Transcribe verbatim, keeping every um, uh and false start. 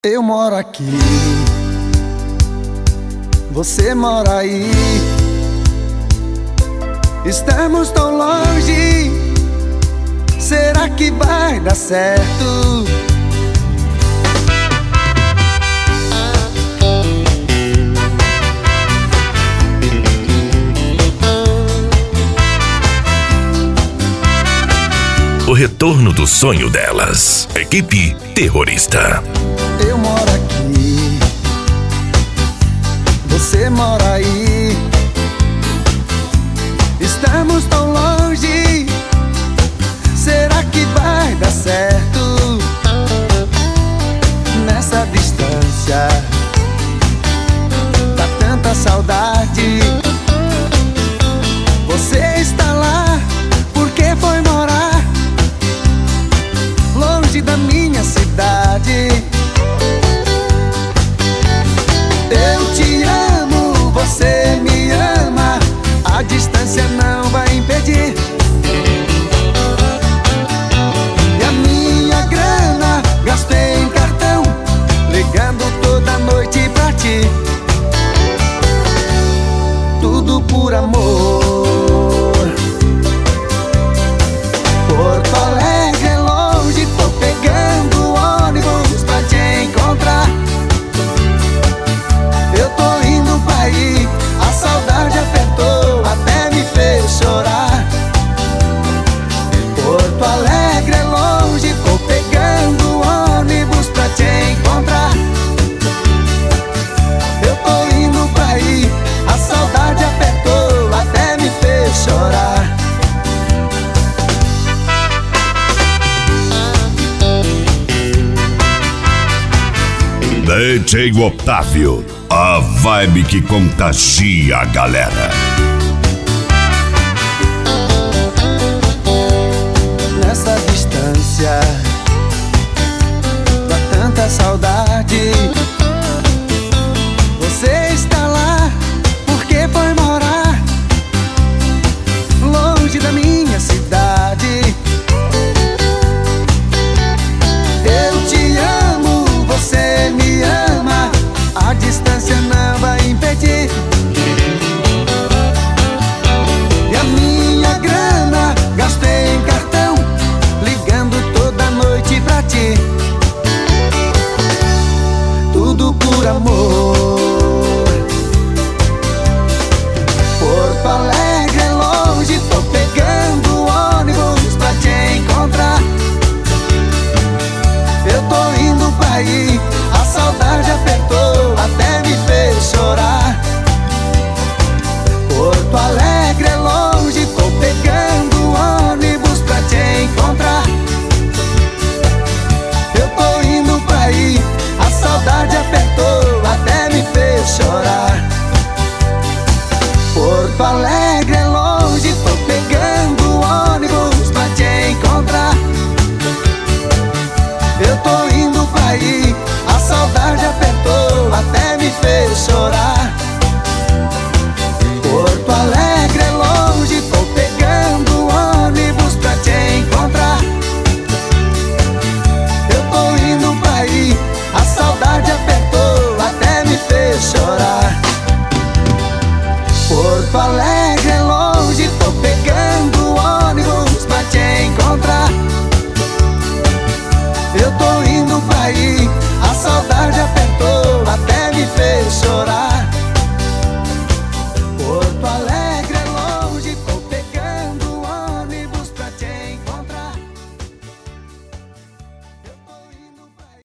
Eu moro aqui, você mora aí. Estamos tão longe, será que vai dar certo? O retorno do sonho delas. Equipe Terrorista. Eu moro aqui, você mora aí. Estamos tão longe, será que vai dar certo? Nessa distância, dá tanta saudade. Você está lá, porque foi morar longe da minha cidade. Eu te amo, você me ama, a distância não vai impedir. E a minha grana gastei em cartão, ligando toda noite pra ti. Tudo por amor. Porto Alegre é longe, tô pegando ônibus pra te encontrar. Eu tô indo pra aí, a saudade apertou, até me fez chorar. Porto Alegre é longe, tô pegando ônibus pra te encontrar. Eu tô indo pra aí, a saudade apertou, até me fez chorar. D J Otávio, a vibe que contagia a galera. Nessa distância, dá tanta saudade. Você está lá, porque foi morar longe da minha cidade. Eu te amo, você me ama, a distância não vai impedir. E a minha grana gastei em cartão, ligando toda noite pra ti. Tudo por amor.